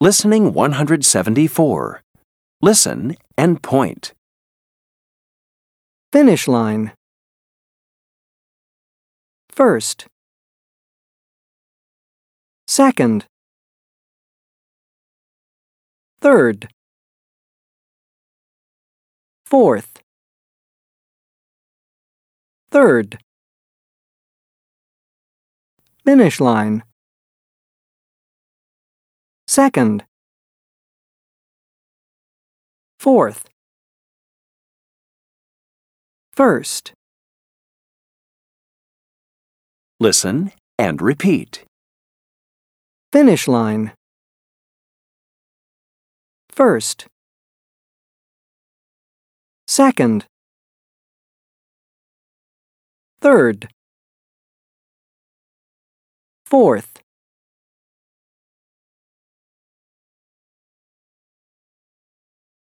Listening 174. Listen and point. Finish line. First. Second. Third. Fourth. Third. Finish line. Second. Fourth. First. Listen and repeat. Finish line. First. Second. Third. Fourth.